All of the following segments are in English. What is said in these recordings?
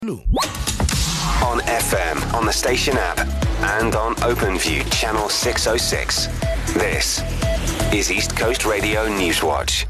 On FM, on the station app, and on OpenView channel 606. This is East Coast Radio Newswatch.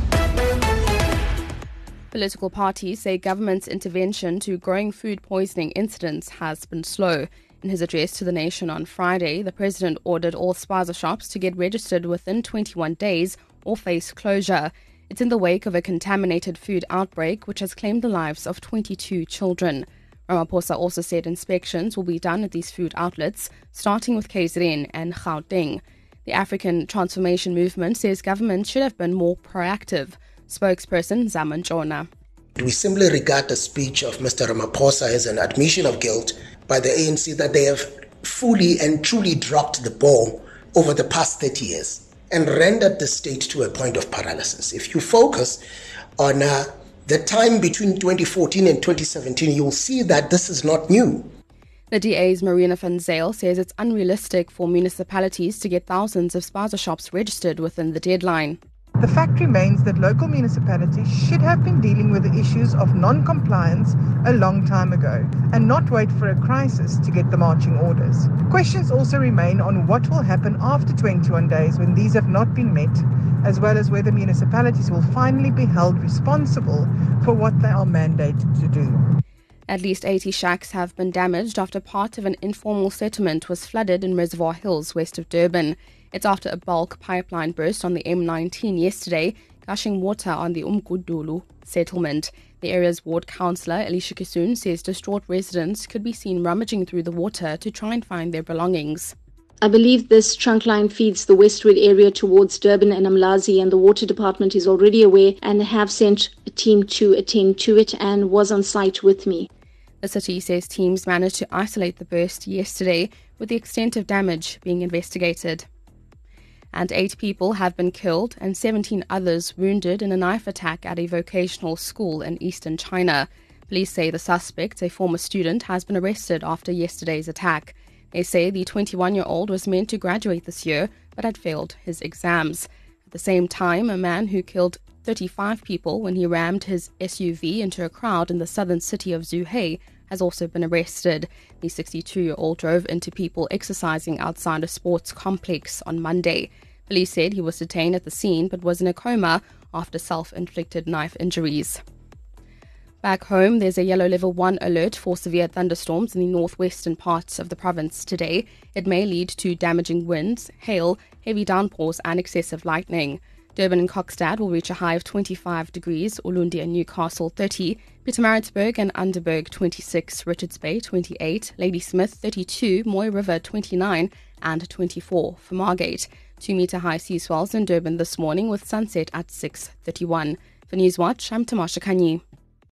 Political parties say government's intervention to growing food poisoning incidents has been slow. In his address to the nation on Friday, the president ordered all spaza shops to get registered within 21 days or face closure. It's in the wake of a contaminated food outbreak which has claimed the lives of 22 children. Ramaphosa also said inspections will be done at these food outlets, starting with KZN and Gauteng. The African Transformation Movement says government should have been more proactive. Spokesperson Zaman Jona. We simply regard the speech of Mr. Ramaphosa as an admission of guilt by the ANC that they have fully and truly dropped the ball over the past 30 years and rendered the state to a point of paralysis. If you focus on the time between 2014 and 2017, you'll see that this is not new. The DA's Marina van Zyl says it's unrealistic for municipalities to get thousands of spaza shops registered within the deadline. The fact remains that local municipalities should have been dealing with the issues of non-compliance a long time ago and not wait for a crisis to get the marching orders. Questions also remain on what will happen after 21 days when these have not been met, as well as whether municipalities will finally be held responsible for what they are mandated to do. At least 80 shacks have been damaged after part of an informal settlement was flooded in Reservoir Hills, west of Durban. It's after a bulk pipeline burst on the M19 yesterday, gushing water on the Umgudulu settlement. The area's ward councillor, Elisha Kisun, says distraught residents could be seen rummaging through the water to try and find their belongings. I believe this trunk line feeds the Westwood area towards Durban and Umlazi, and the water department is already aware and have sent a team to attend to it and was on site with me. The city says teams managed to isolate the burst yesterday, with the extent of damage being investigated. And 8 people have been killed and 17 others wounded in a knife attack at a vocational school in eastern China. Police say the suspect, a former student, has been arrested after yesterday's attack. They say the 21-year-old was meant to graduate this year but had failed his exams. At the same time, a man who killed 35 people when he rammed his SUV into a crowd in the southern city of Zhuhai has also been arrested. The 62-year-old drove into people exercising outside a sports complex on Monday. Police said he was detained at the scene but was in a coma after self-inflicted knife injuries. Back home, there's a yellow level 1 alert for severe thunderstorms in the northwestern parts of the province today. It may lead to damaging winds, hail, heavy downpours and excessive lightning. Durban and Kokstad will reach a high of 25 degrees, Ulundi and Newcastle 30, Pietermaritzburg and Underberg 26, Richards Bay 28, Ladysmith 32, Moy River 29 and 24 for Margate. 2-meter high sea swells in Durban this morning with sunset at 6:31. For Newswatch, I'm Tamasha Kanyi.